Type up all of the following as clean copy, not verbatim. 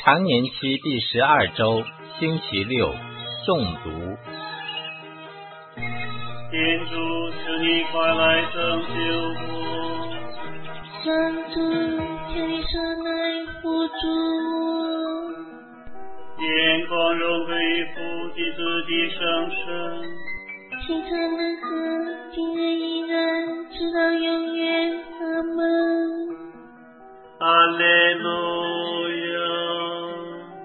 常年期第12周，星期六，诵读。 天主，求你快来拯救我！ 上主，求你上来扶助我！ 愿光荣归于父及子及圣神， 其他的和今日依然，直到永远。阿们。 哈利路亚！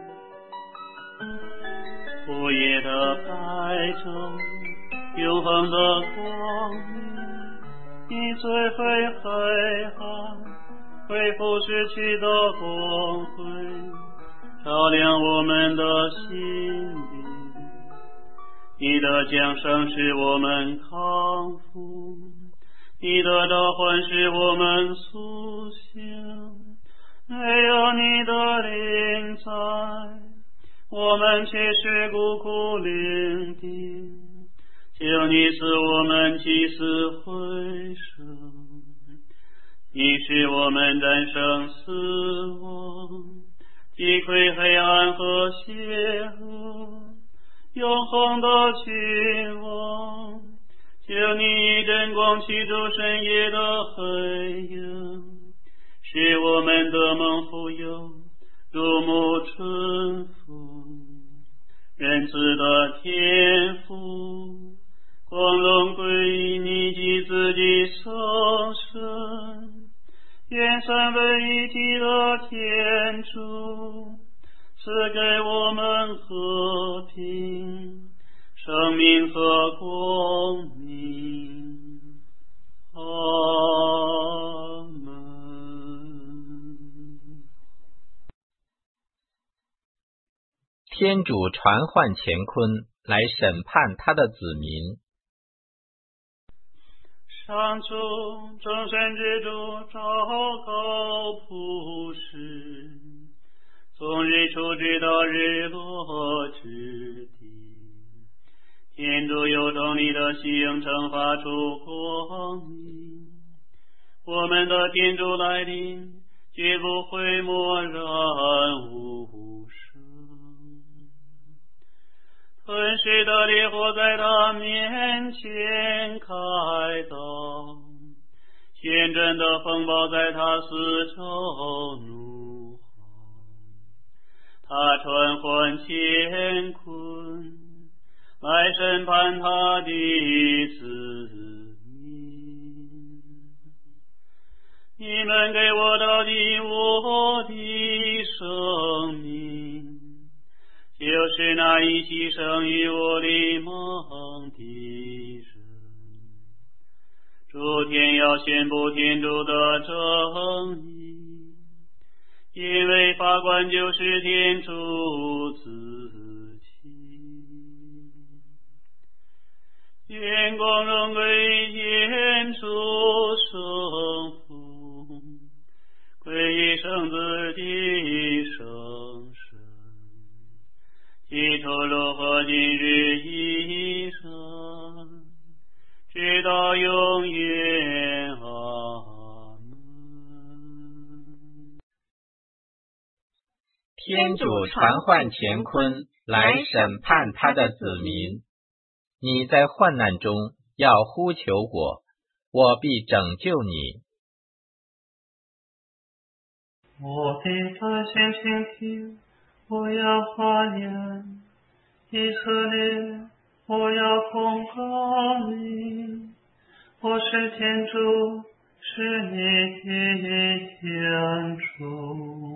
午夜的白昼，永恒的光明，你最会黑暗，恢复失去的光辉，照亮我们的心灵。你的降生使我们康复，你的召唤使我们苏醒。没有你的灵在，我们却是孤苦伶仃。求你使我们起死回生，你使我们战胜死亡，击溃黑暗和邪恶，永恒的君王。求你以真光驱逐深夜的黑夜，使我们得蒙福佑，如沐春风。仁慈的天父，光荣归于你及自己圣神，愿三位一体的天主赐给我们和平、生命和光明。阿门。 天主传唤乾坤来审判他的子民。 上主，众神之主，昭告普世，从日出直到日落之地，天主有动力的星辰发出光明。我们的天主来临，绝不会默然无声。吞噬的烈火在他面前开道，旋转的风暴在他四周怒吼。他传唤乾坤来审判他的子民。你们给我到底我的生命，就是那一起生于我里梦的人。诸天要宣布天主的正义，因为法官就是天主自己。愿光荣归于天主圣父，归于圣子的圣神，起初如何今日已生，直到永远。阿门。 天主传唤乾坤来审判他的子民。你在患难中要呼求我，我必拯救你。 我的百姓倾听，我要发言，以色列，我要控告你。我是天主，是你的天主。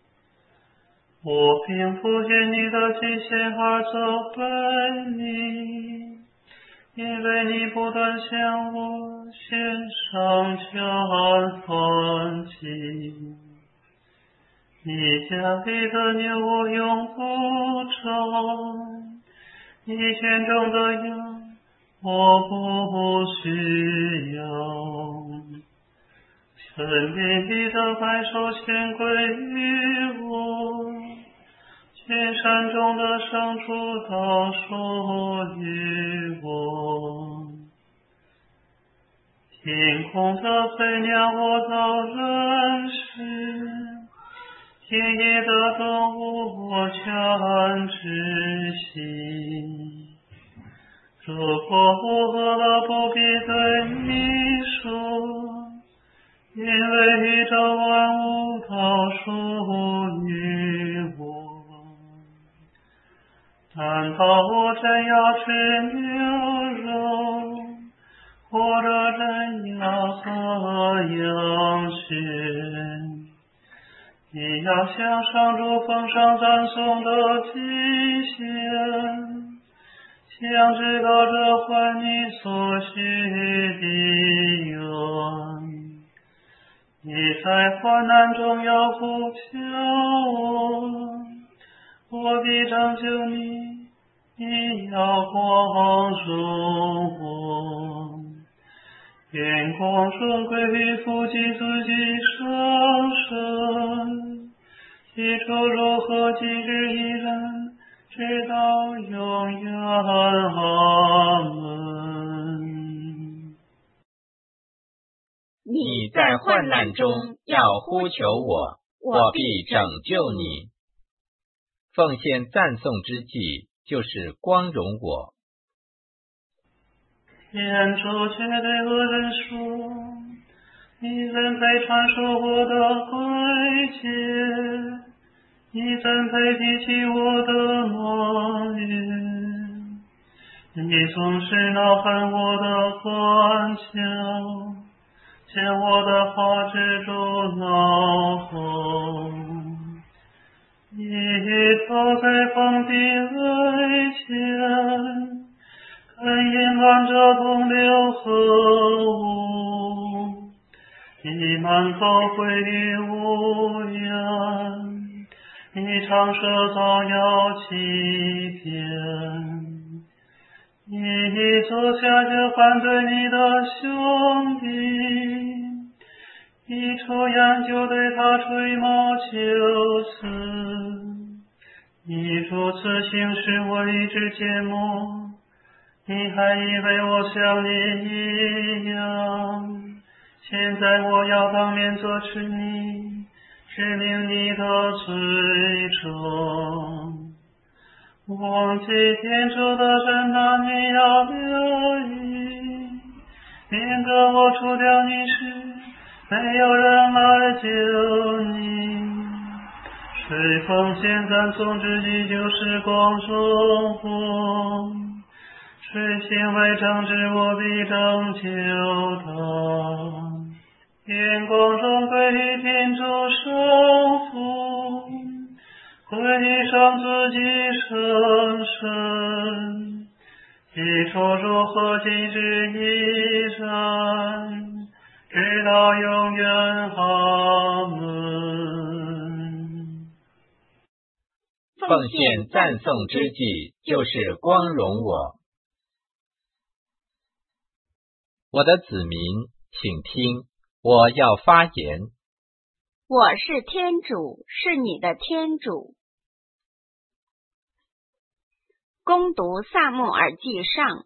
我并不因你的极限而责备你，因为你不断向我献上交燔祭。你家里的牛我永不宰，你圈中的羊我不需要。森林里的百兽献归于我，群山中的牲畜都属于我。天空的飞鸟我都认识， 天野的动物我全知悉。如果我饿了，不必对你说，因为宇宙万物都属于我。难道我真要吃牛肉，或者真要喝羊血？你要向上主奉上赞颂的祭献，想知道这还你所许的愿。你在患难中要呼求我必拯救你，你要光荣我。愿光荣归于父及子及圣神，起初如何今日依然，直到永远。阿门。 你在患难中要呼求我，我必拯救你。奉献赞颂之祭，就是光荣我。 天主却对恶人说：你怎配传说我的规矩？你怎配提起我的盟约？你总是恼恨我的欢笑，见我的话止住恼吼。你坐在风的危前，看阴暗着同流合污，你满口秽语无言，你常说造谣欺骗。你坐下就反对你的兄弟，你抽烟就对他吹毛求疵。你如此行事，我一直缄默。你还以为我像你一样？现在我要当面责斥你，指明你的罪状。忘记天主的人哪，你要留意，免得我除掉你时，没有人来救你。谁奉献赞颂之祭，就是光荣我。谁行为正直，我必拯救他。愿光荣归于天主圣父，归于上子及圣神，起初如何今日依然，直到永远。阿门。 奉献赞颂之祭，就是光荣我。我的子民，请听，我要发言。 我是天主，是你的天主。恭读撒慕尔记上。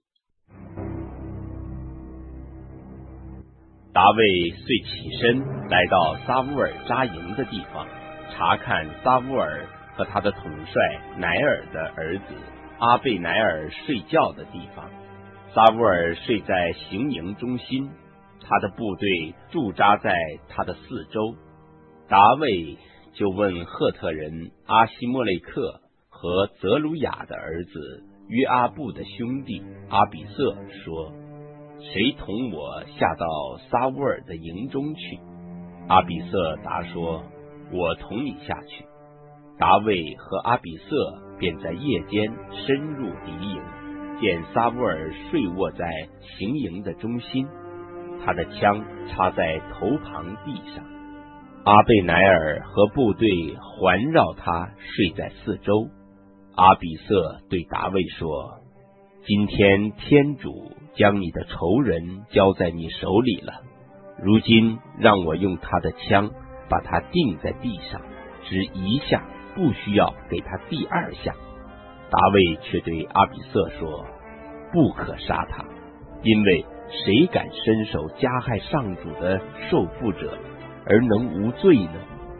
达味遂起身，来到撒乌尔扎营的地方，查看撒乌尔和他的统帅乃尔的儿子阿贝乃尔睡觉的地方。撒乌尔睡在行营中心，他的部队驻扎在他的四周。达味就问赫特人阿希莫雷克和泽鲁雅的儿子约阿布的兄弟阿比瑟说：谁同我下到撒乌尔的营中去？阿比瑟答说：我同你下去。达味和阿比瑟便在夜间深入敌营，见撒乌尔睡卧在行营的中心，他的枪插在头旁地上。阿贝乃尔和部队环绕他，睡在四周。阿比瑟对达味说：今天天主将你的仇人交在你手里了，如今让我用他的枪把他钉在地上，只一下，不需要给他第二下。达味却对阿比瑟说：不可杀他，因为谁敢伸手加害上主的受缚者而能无罪呢？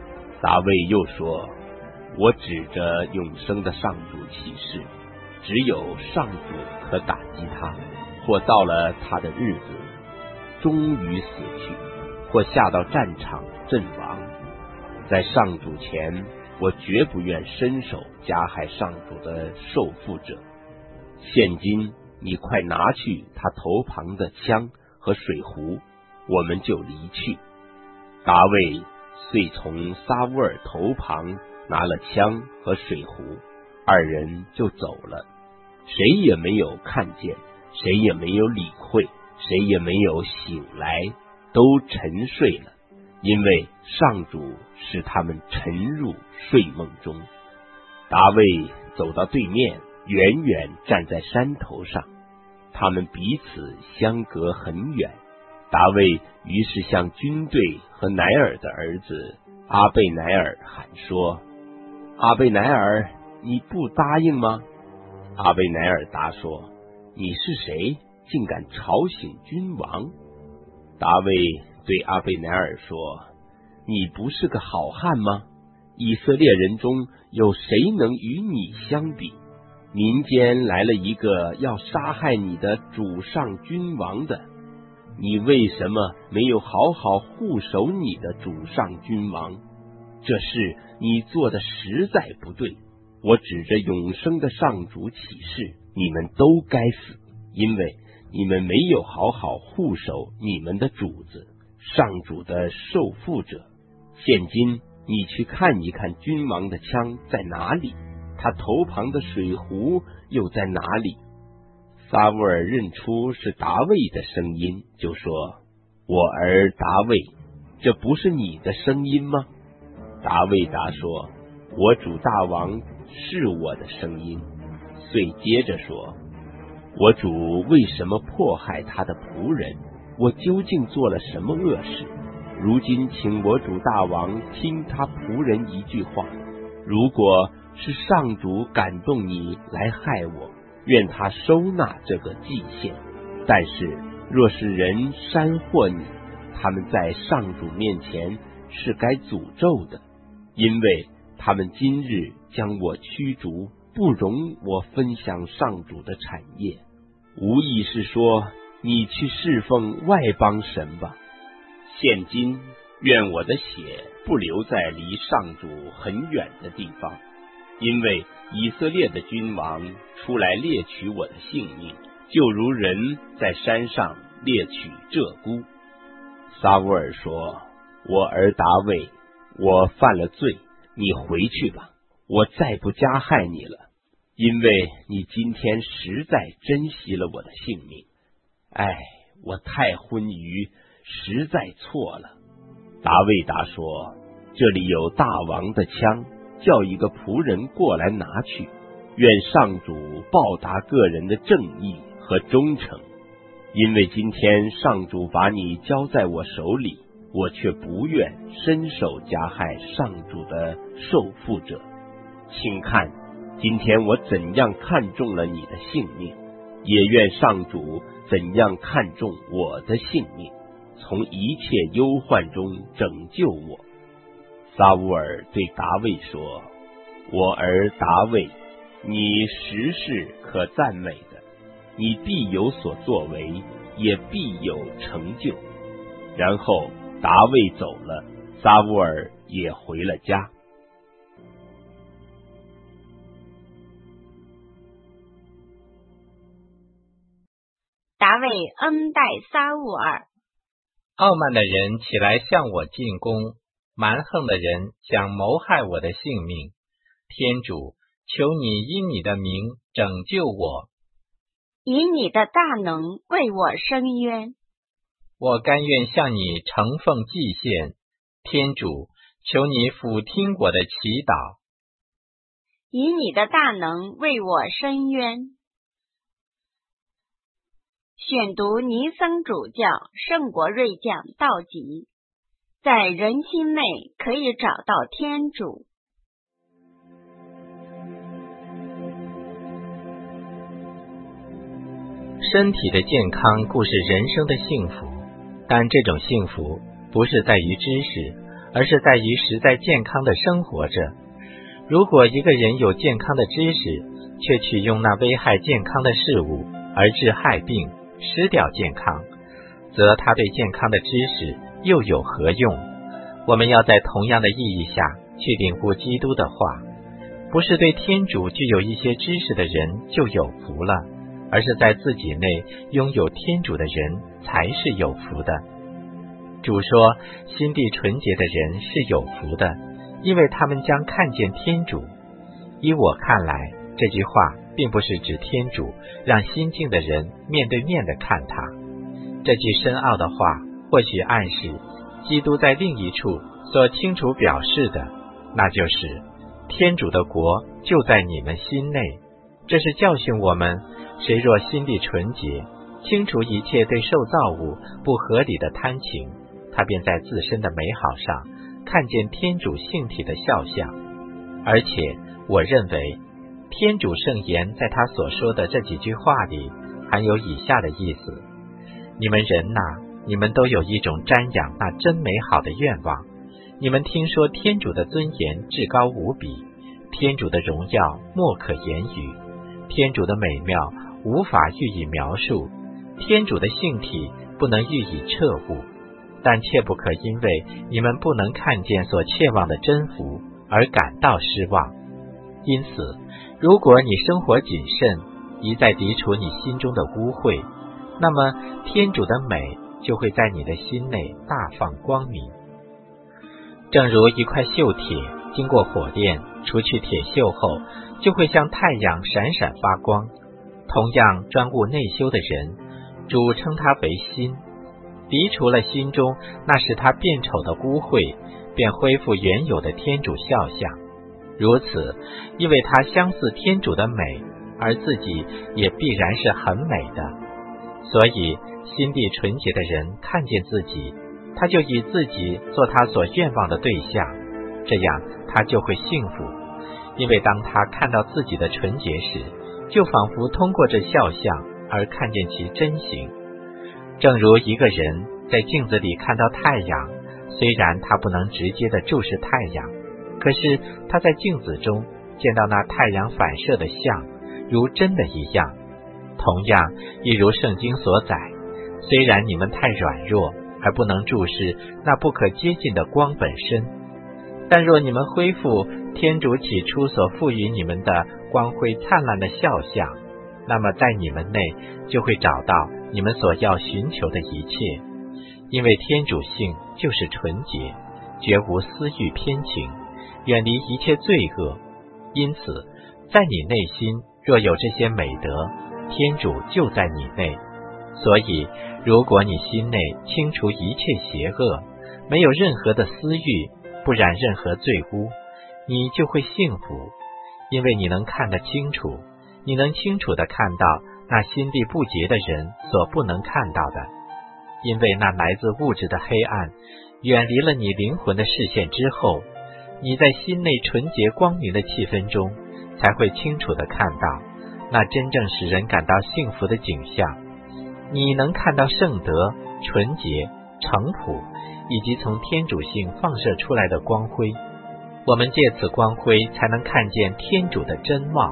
大卫又说，我指着永生的上主起誓，只有上主可打击他，或到了他的日子终于死去，或下到战场阵亡。在上主前，我绝不愿伸手加害上主的受缚者。现今你快拿去他头旁的枪和水壶，我们就离去。大卫遂从撒乌尔头旁拿了枪和水壶，二人就走了。谁也没有看见，谁也没有理会，谁也没有醒来，都沉睡了，因为上主使他们沉入睡梦中。大卫走到对面，远远站在山头上，他们彼此相隔很远。大卫于是向军队和乃尔的儿子阿贝乃尔喊说，阿贝乃尔，你不答应吗？阿贝乃尔答说，你是谁，竟敢吵醒君王？大卫对阿贝乃尔说，你不是个好汉吗？以色列人中有谁能与你相比？民间来了一个要杀害你的主上君王的，你为什么没有好好护守你的主上君王？这事你做的实在不对。我指着永生的上主起誓，你们都该死，因为你们没有好好护守你们的主子，上主的受缚者。现今你去看一看君王的枪在哪里，他头旁的水壶又在哪里？撒乌尔认出是达卫的声音，就说，我儿达卫，这不是你的声音吗？达卫答说，我主大王是我的声音。遂接着说，我主为什么迫害他的仆人？我究竟做了什么恶事？如今请我主大王听他仆人一句话，如果是上主感动你来害我，愿他收纳这个祭献；但是若是人煽惑你，他们在上主面前是该诅咒的，因为他们今日将我驱逐，不容我分享上主的产业，无意是说你去侍奉外邦神吧。现今愿我的血不留在离上主很远的地方，因为以色列的君王出来猎取我的性命，就如人在山上猎取鹧鸪。撒乌尔说，我儿达卫，我犯了罪，你回去吧，我再不加害你了，因为你今天实在珍惜了我的性命。哎，我太昏愚，实在错了。达卫答说，这里有大王的枪，叫一个仆人过来拿去，愿上主报答个人的正义和忠诚。因为今天上主把你交在我手里，我却不愿伸手加害上主的受缚者。请看，今天我怎样看重了你的性命，也愿上主怎样看重我的性命，从一切忧患中拯救我。撒乌尔对达卫说，我儿达卫，你实是可赞美的，你必有所作为，也必有成就。然后达卫走了，撒乌尔也回了家。 达卫恩待撒乌尔。 傲慢的人起来向我进攻，蛮横的人想谋害我的性命。天主，求你因你的名拯救我， 以你的大能为我伸冤。 我甘愿向你承奉祭献。天主，求你俯听我的祈祷， 以你的大能为我伸冤。选读尼僧主教圣国瑞讲道集，在人心内可以找到天主。 身体的健康固是人生的幸福，但这种幸福不是在于知识， 而是在于实在健康的生活着。如果一个人有健康的知识，却去用那危害健康的事物而致害病，失掉健康，则他对健康的知识又有何用？我们要在同样的意义下去领悟基督的话，不是对天主具有一些知识的人就有福了，而是在自己内拥有天主的人才是有福的。主说，心地纯洁的人是有福的，因为他们将看见天主。依我看来，这句话并不是指天主让心静的人面对面地看他。这句深奥的话或许暗示基督在另一处所清楚表示的，那就是天主的国就在你们心内。这是教训我们，谁若心地纯洁，清除一切对受造物不合理的贪情，他便在自身的美好上看见天主性体的肖像。而且我认为天主圣言在他所说的这几句话里含有以下的意思：你们人哪，你们都有一种瞻仰那真美好的愿望。你们听说天主的尊严至高无比，天主的荣耀莫可言语，天主的美妙无法予以描述，天主的性体不能予以彻悟。但切不可因为你们不能看见所切望的真福而感到失望。因此，如果你生活谨慎，一再涤除你心中的污秽，那么天主的美就会在你的心内大放光明。正如一块锈铁经过火炼，除去铁锈后，就会像太阳闪闪发光。同样，专顾内修的人，主称他为心，涤除了心中那使他变丑的污秽，便恢复原有的天主肖像。如此，因为他相似天主的美，而自己也必然是很美的，所以心地纯洁的人看见自己，他就以自己做他所愿望的对象，这样他就会幸福。因为当他看到自己的纯洁时，就仿佛通过这肖像而看见其真形。正如一个人在镜子里看到太阳，虽然他不能直接的注视太阳，可是他在镜子中见到那太阳反射的像如真的一样。同样，亦如圣经所载，虽然你们太软弱而不能注视那不可接近的光本身，但若你们恢复天主起初所赋予你们的光辉灿烂的肖像，那么在你们内就会找到你们所要寻求的一切。因为天主性就是纯洁，绝无私欲偏情，远离一切罪恶。因此，在你内心若有这些美德，天主就在你内。所以，如果你心内清除一切邪恶，没有任何的私欲，不染任何罪污，你就会幸福，因为你能看得清楚，你能清楚地看到那心地不洁的人所不能看到的。因为那来自物质的黑暗远离了你灵魂的视线之后，你在心内纯洁光明的气氛中，才会清楚地看到那真正使人感到幸福的景象。你能看到圣德、纯洁、诚朴，以及从天主性放射出来的光辉。我们借此光辉才能看见天主的真貌。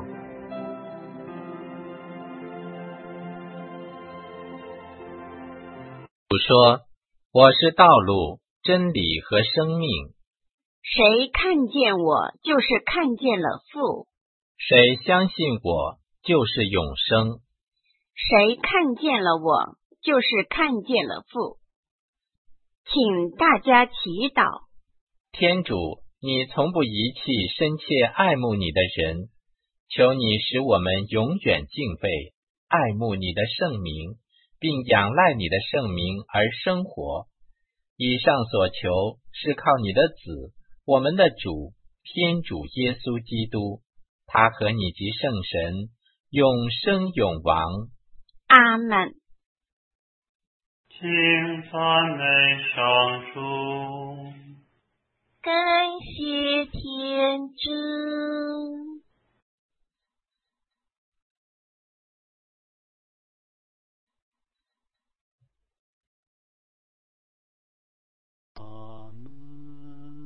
主说，我是道路、真理和生命。 谁看见我，就是看见了父； 谁相信我，就是永生。 谁看见了我，就是看见了父。请大家祈祷。 天主，你从不遗弃深切爱慕你的人，求你使我们永远敬畏、爱慕你的圣名，并仰赖你的圣名而生活。以上所求是靠你的子，我们的主，天主耶稣基督，他和你及圣神永生永王。 阿们。 请赞美上主。 感谢天主。 阿门。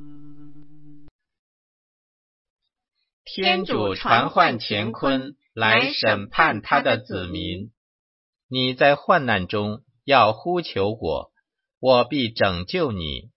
天主传唤乾坤来审判他的子民。你在患难中要呼求我，我必拯救你。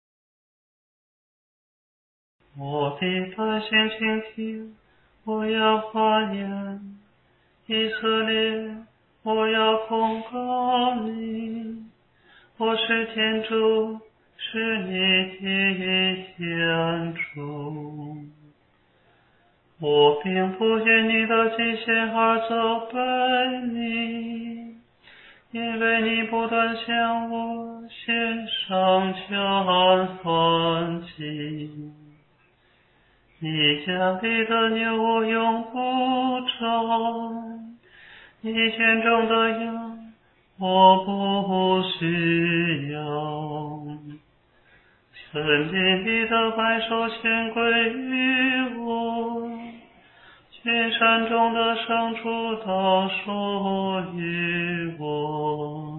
我必百姓倾听，我要发言。以色列，我要控告你。我是天主，是你的天主。我并不因你的极限而责备你，因为你不断向我献上全燔祭。你家里的牛我永不宰，你圈中的羊我不需要。全地里的百兽全归于我，群山中的牲畜都属于我。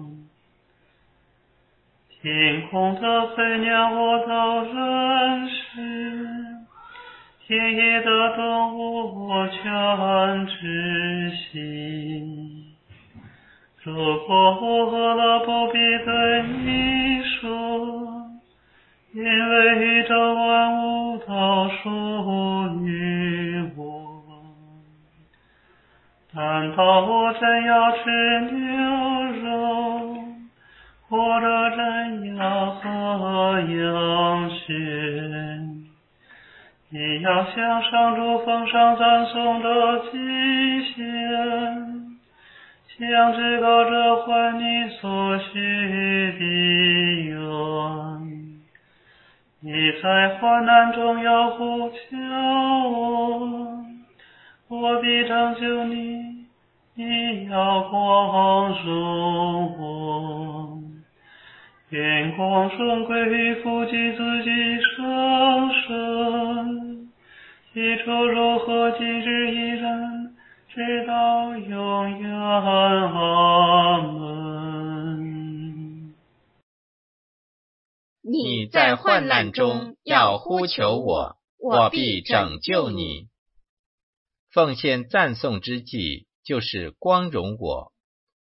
天空的飞鸟我都认识，田野的动物我全知悉。如果我饿了，不必对你说，因为宇宙万物都属于我。难道我真要吃牛肉，或者真要喝羊血？你要向上主奉上赞颂的祭献，向至高者还你所许的愿。你在患难中要呼求我必拯救你，你要光荣我。愿光荣归于父及子及圣神，起初如何今日依然，直到永远。阿门。 你在患难中要呼求我，我必拯救你。奉献赞颂之祭，就是光荣我。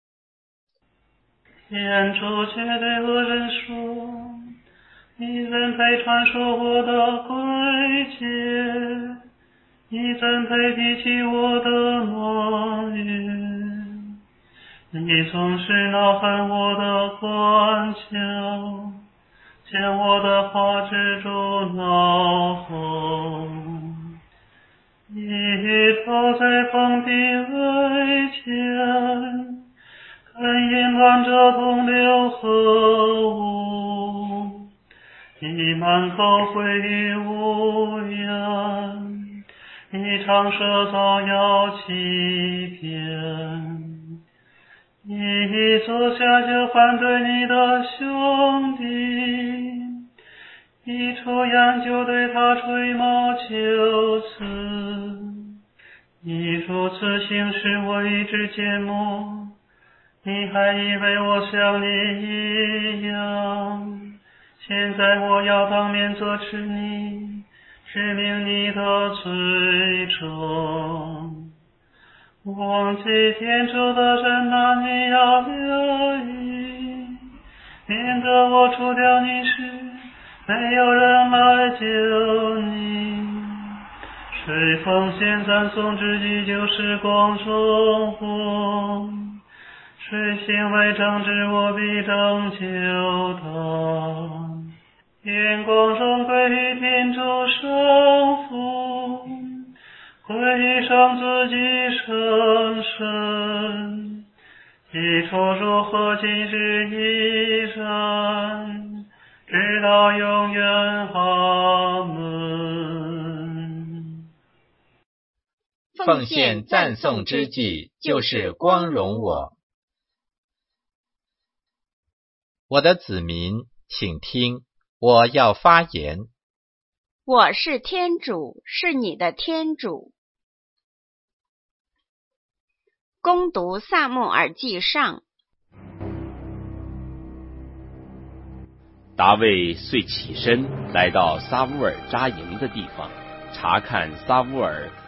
天主却对恶人说，你怎配传说我的规诫？你怎配提起我的盟约？你总是恼恨我的管教，将我的话止住脑后。你投在封闭危前，看淫乱者同流合污。你满口秽语无言，你常舌造谣欺骗。你坐下就反对你的兄弟，你出言就对他吹毛求疵。你如此行事，我一直缄默。你还以为我像你一样？现在我要当面责斥你，指明你的罪状。忘记天主的人哪，你要留意，免得我除掉你时，没有人来救你。谁奉献赞颂之祭，就是光荣我；谁行为正直，我必拯救他。愿光荣归于天主圣父，归于圣子及圣神，起初如何今日依然，直到永远。阿门。 奉献赞颂之祭，就是光荣我。我的子民，请听，我要发言。 我是天主，是你的天主。恭读撒慕尔记上。 大卫遂起身，来到撒乌尔扎营的地方，查看撒乌尔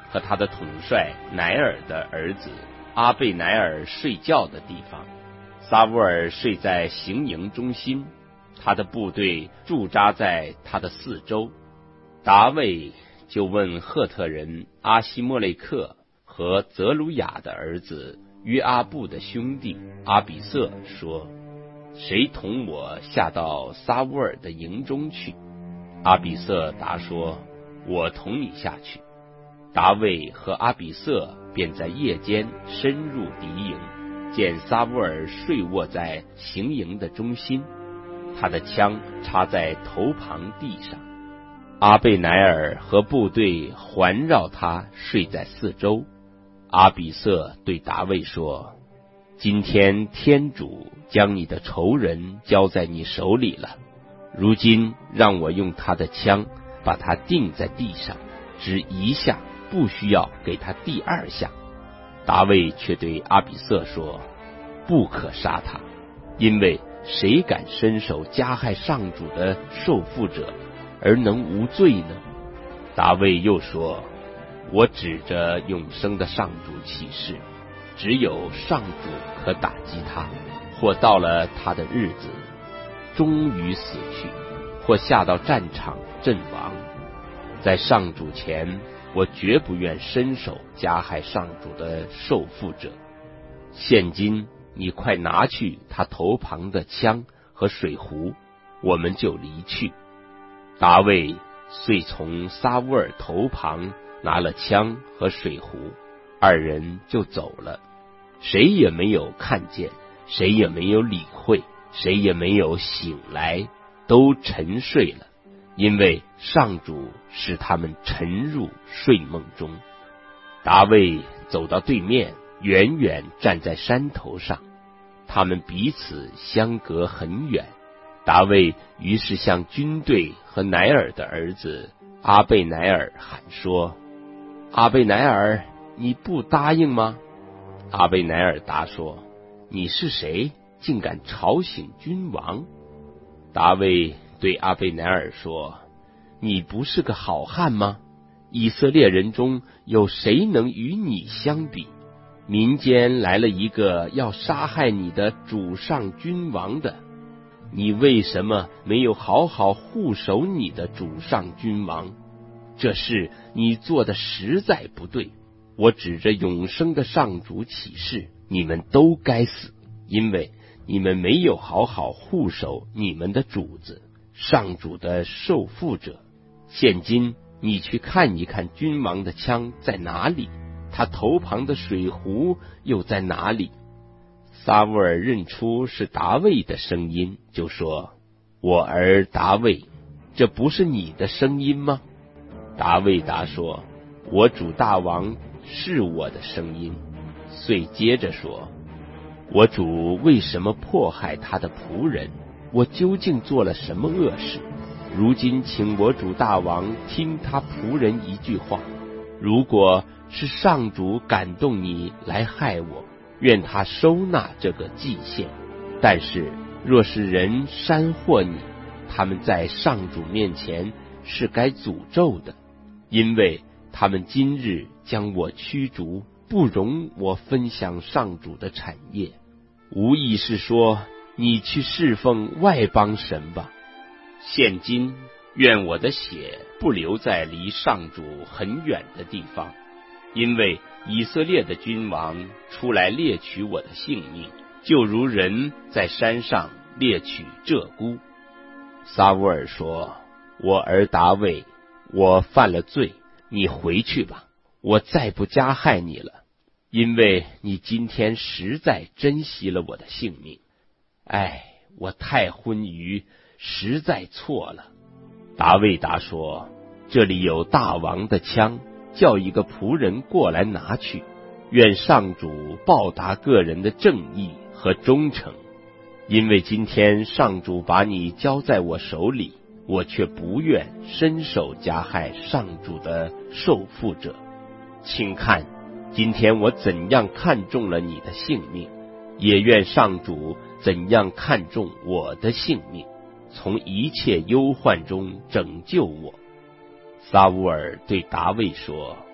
和他的统帅乃尔的儿子阿贝乃尔睡觉的地方。撒乌尔睡在行营中心，他的部队驻扎在他的四周。达卫就问赫特人阿希莫雷克和泽鲁雅的儿子约阿布的兄弟阿比瑟说，谁同我下到撒乌尔的营中去？阿比瑟答说，我同你下去。达卫和阿比瑟便在夜间深入敌营，见撒乌尔睡卧在行营的中心，他的枪插在头旁地上。阿贝乃尔和部队环绕他睡在四周。阿比瑟对达卫说，今天天主将你的仇人交在你手里了，如今让我用他的枪把他钉在地上，只一下，不需要给他第二下。达卫却对阿比瑟说，不可杀他，因为谁敢伸手加害上主的受缚者而能无罪呢？达卫又说，我指着永生的上主起誓，只有上主可打击他，或到了他的日子终于死去，或下到战场阵亡。在上主前，我绝不愿伸手加害上主的受缚者。现今你快拿去他头旁的枪和水壶，我们就离去。达卫遂从撒乌尔头旁拿了枪和水壶，二人就走了。谁也没有看见，谁也没有理会，谁也没有醒来，都沉睡了，因为上主使他们沉入睡梦中。达卫走到对面，远远站在山头上，他们彼此相隔很远。达卫于是向军队和乃尔的儿子阿贝乃尔喊说，阿贝乃尔，你不答应吗？阿贝乃尔答说，你是谁，竟敢吵醒君王？达卫对阿贝乃尔说，你不是个好汉吗？以色列人中有谁能与你相比？民间来了一个要杀害你的主上君王的，你为什么没有好好护守你的主上君王？这事你做的实在不对。我指着永生的上主起誓，你们都该死，因为你们没有好好护守你们的主子，上主的受缚者。现今你去看一看君王的枪在哪里，他头旁的水壶又在哪里？撒乌尔认出是达卫的声音，就说，我儿达卫，这不是你的声音吗？达卫答说，我主大王是我的声音。遂接着说，我主为什么迫害他的仆人？我究竟做了什么恶事？如今请我主大王听他仆人一句话，如果是上主感动你来害我，愿他收纳这个祭献；但是若是人煽惑你，他们在上主面前是该诅咒的，因为他们今日将我驱逐，不容我分享上主的产业，无意是说你去侍奉外邦神吧。现今愿我的血不留在离上主很远的地方，因为以色列的君王出来猎取我的性命，就如人在山上猎取鹧鸪。撒乌尔说，我儿达卫，我犯了罪，你回去吧，我再不加害你了，因为你今天实在珍惜了我的性命。哎，我太昏愚，实在错了。达卫答说，这里有大王的枪，叫一个仆人过来拿去，愿上主报答个人的正义和忠诚。因为今天上主把你交在我手里，我却不愿伸手加害上主的受缚者。请看，今天我怎样看重了你的性命，也愿上主怎样看重我的性命，从一切忧患中拯救我。撒乌尔对达卫说，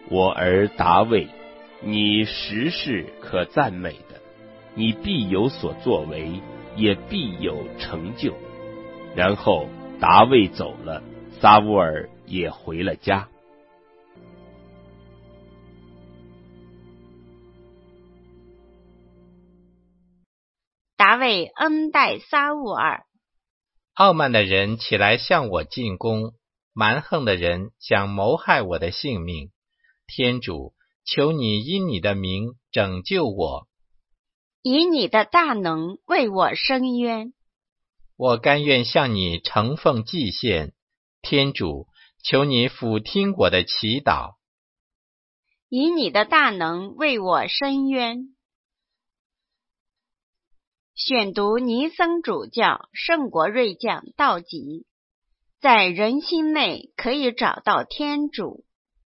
我儿达味，你实是可赞美的，你必有所作为，也必有成就。然后达味走了，撒乌尔也回了家。 达味恩待撒乌尔。 傲慢的人起来向我进攻，蛮横的人想谋害我的性命。天主，求你因你的名拯救我， 以你的大能为我伸冤。 我甘愿向你承奉祭献。天主，求你俯听我的祈祷， 以你的大能为我伸冤。选读尼僧主教圣国瑞讲道集，在人心内可以找到天主。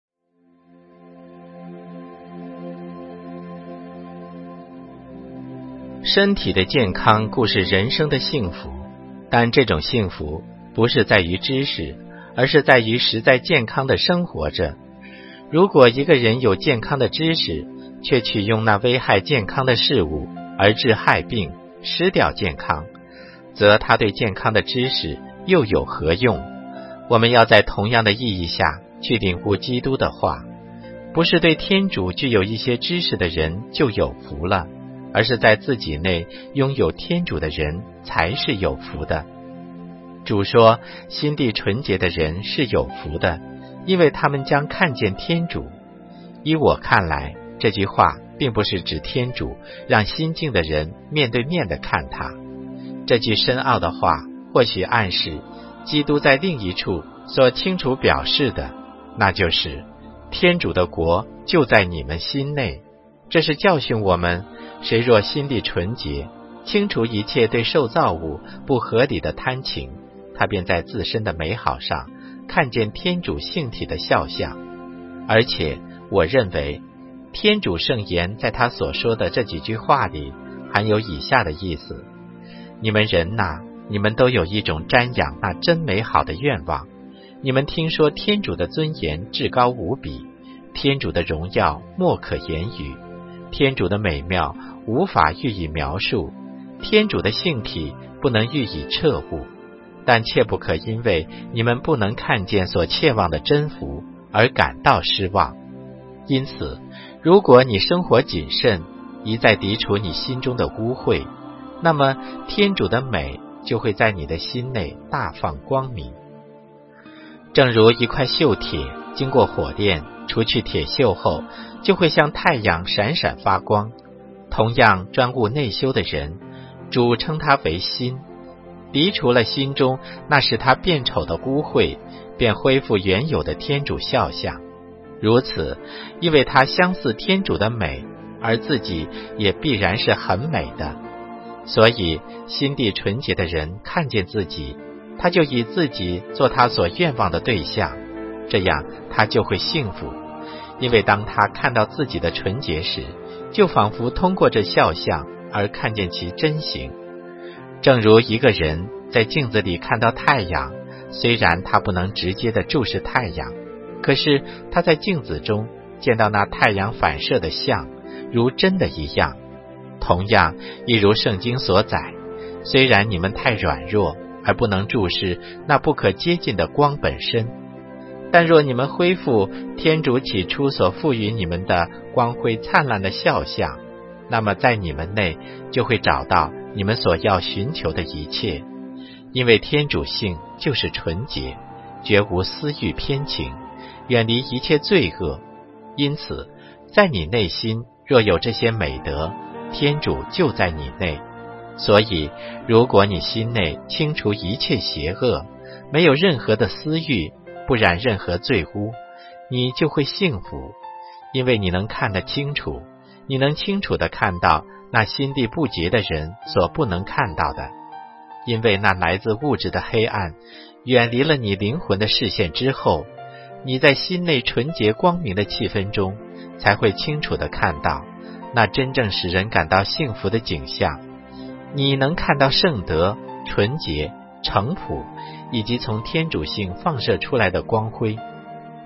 身体的健康固是人生的幸福，但这种幸福不是在于知识，而是在于实在健康的生活着。如果一个人有健康的知识，却去用那危害健康的事物而致害病，失掉健康，则他对健康的知识又有何用？我们要在同样的意义下去领悟基督的话，不是对天主具有一些知识的人就有福了，而是在自己内拥有天主的人才是有福的。主说，心地纯洁的人是有福的，因为他们将看见天主。依我看来，这句话并不是指天主让心静的人面对面地看他。这句深奥的话或许暗示基督在另一处所清楚表示的，那就是天主的国就在你们心内。这是教训我们，谁若心地纯洁，清除一切对受造物不合理的贪情，他便在自身的美好上看见天主性体的肖像。而且我认为天主圣言在他所说的这几句话里含有以下的意思：你们人哪，你们都有一种瞻仰那真美好的愿望。你们听说天主的尊严至高无比，天主的荣耀莫可言语，天主的美妙无法予以描述，天主的性体不能予以彻悟。但切不可因为你们不能看见所切望的真福而感到失望。因此，如果你生活谨慎，一再涤除你心中的污秽，那么天主的美就会在你的心内大放光明。正如一块锈铁经过火炼，除去铁锈后，就会像太阳闪闪发光。同样专顾内修的人，主称他为心，涤除了心中那使他变丑的污秽，便恢复原有的天主肖像。如此，因为他相似天主的美，而自己也必然是很美的。所以心地纯洁的人看见自己，他就以自己做他所愿望的对象，这样他就会幸福。因为当他看到自己的纯洁时，就仿佛通过这肖像而看见其真形。正如一个人在镜子里看到太阳，虽然他不能直接地注视太阳，可是他在镜子中见到那太阳反射的像，如真的一样。同样，亦如圣经所载，虽然你们太软弱，而不能注视那不可接近的光本身，但若你们恢复天主起初所赋予你们的光辉灿烂的肖像，那么在你们内就会找到你们所要寻求的一切。因为天主性就是纯洁，绝无私欲偏情，远离一切罪恶。因此，在你内心若有这些美德，天主就在你内。所以，如果你心内清除一切邪恶，没有任何的私欲，不染任何罪污，你就会幸福。因为你能看得清楚，你能清楚地看到那心地不洁的人所不能看到的。因为那来自物质的黑暗远离了你灵魂的视线之后，你在心内纯洁光明的气氛中，才会清楚地看到那真正使人感到幸福的景象。你能看到圣德、纯洁、诚朴，以及从天主性放射出来的光辉。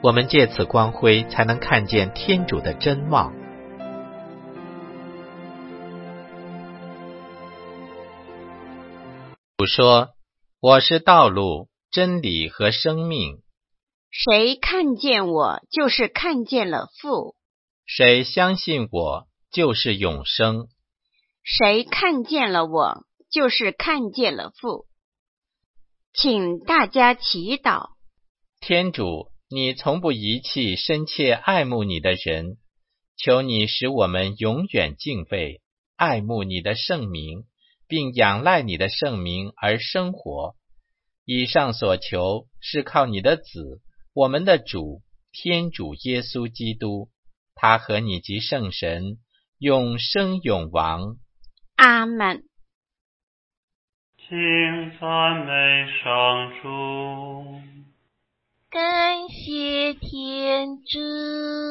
我们借此光辉才能看见天主的真貌。主说：我是道路、真理和生命， 谁看见我，就是看见了父； 谁相信我，就是永生。 谁看见了我，就是看见了父。请大家祈祷。 天主，你从不遗弃深切爱慕你的人，求你使我们永远敬畏、爱慕你的圣名，并仰赖你的圣名而生活。以上所求是靠你的子，我们的主，天主耶稣基督，他和你及圣神永生永王。 阿们。 请赞美上主。 感谢天主。